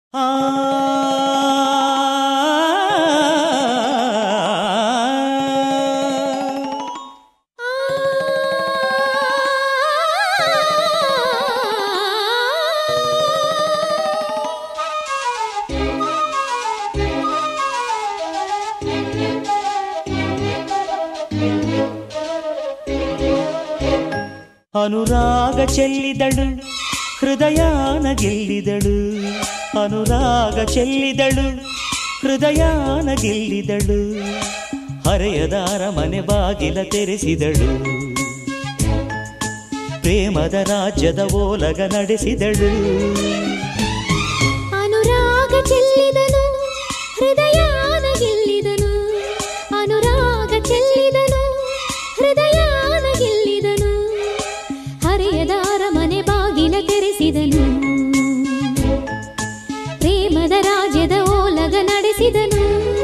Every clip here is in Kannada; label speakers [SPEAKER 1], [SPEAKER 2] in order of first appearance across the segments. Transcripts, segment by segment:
[SPEAKER 1] ಅನುರಾಗ ಚೆಲ್ಲಿದಳು ಹೃದಯಾನ ಗೆಲ್ಲಿದಳು, ಅನುರಾಗ ಚೆಲ್ಲಿದಳು ಹೃದಯಾನ ಗೆಲ್ಲಿದಳು, ಹರೆಯದ ಅರಮನೆ ಬಾಗಿಲ ತೆರೆಸಿದಳು, ಪ್ರೇಮದ ರಾಜ್ಯದ ಓಲಗ ನಡೆಸಿದಳು.
[SPEAKER 2] ಅನುರಾಗ ಚೆಲ್ಲಿದನು ಹೃದಯಾನ ಗೆಲ್ಲಿದನು, ಅನುರಾಗ ಚೆಲ್ಲಿದನು ಹೃದಯಾನ ಗೆಲ್ಲಿದನು, ಹರೆಯದ ಅರಮನೆ ಬಾಗಿಲ ತೆರೆಸಿದನು, ಪ್ರೇಮದ ರಾಜ್ಯದ ಓಲಗ ನಡೆಸಿದನು.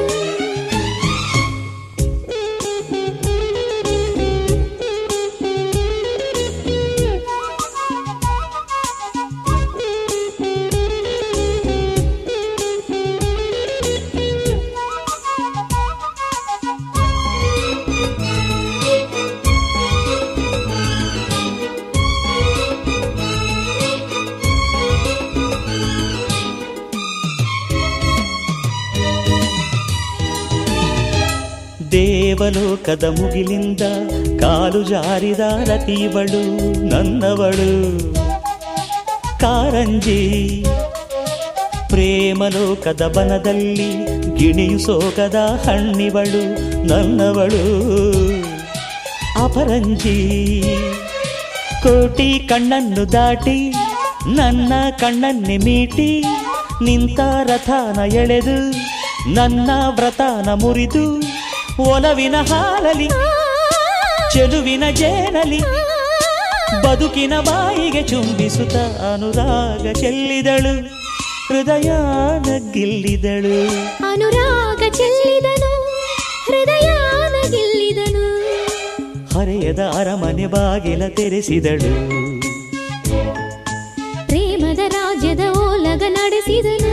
[SPEAKER 1] ದೇವಲೋಕದ ಮುಗಿಲಿಂದ ಕಾಲು ಜಾರಿದ ರತಿವಳು ನನ್ನವಳು ಕಾರಂಜಿ, ಪ್ರೇಮಲೋಕದ ಬನದಲ್ಲಿ ಗಿಣಿಯು ಸೋಗದ ಹಣ್ಣಿವಳು ನನ್ನವಳು ಅಪರಂಜಿ. ಕೋಟಿ ಕಣ್ಣನ್ನು ದಾಟಿ ನನ್ನ ಕಣ್ಣನ್ನೆ ಮೀಟಿ ನಿಂತ ರಥನ ಎಳೆದು ನನ್ನ ವ್ರತನ ಮುರಿದು, ಒಲವಿನ ಹಾಲಲಿ ಚೆಲುವಿನ ಜೇನಲಿ ಬದುಕಿನ ಬಾಯಿಗೆ ಚುಂಬಿಸುತ್ತ ಅನುರಾಗ ಚೆಲ್ಲಿದಳು ಹೃದಯಾನ ಗೆಲ್ಲಿದಳು.
[SPEAKER 2] ಅನುರಾಗ ಚೆಲ್ಲಿದನು ಹೃದಯಾನ ಗೆಲ್ಲಿದನು,
[SPEAKER 1] ಹರೆಯದ ಅರಮನೆ ಬಾಗಿಲ ತೆರೆಸಿದಳು,
[SPEAKER 2] ಪ್ರೇಮದ ರಾಜ್ಯದ ಓಲಗ ನಡೆಸಿದನು.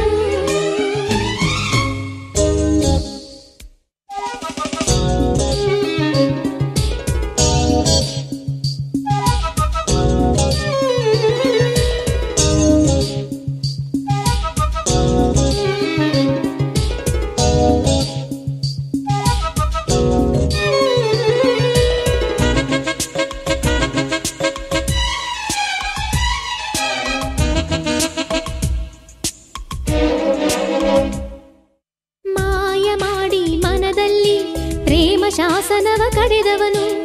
[SPEAKER 2] ಶಾಸನವ ಕಡೆದವನು